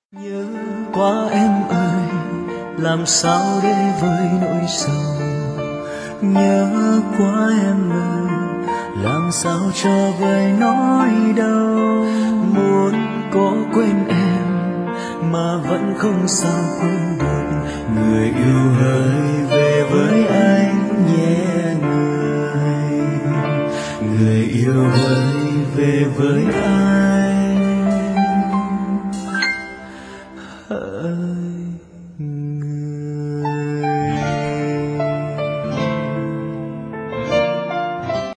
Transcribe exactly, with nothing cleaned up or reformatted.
Nhớ quá em ơi, làm sao để vơi nỗi sầu. Nhớ quá em ơi, làm sao cho vơi nỗi đau. Muốn có quên em mà vẫn không sao quên được. Người yêu hỡi về với anh nhé người. Người yêu hỡi về với anh.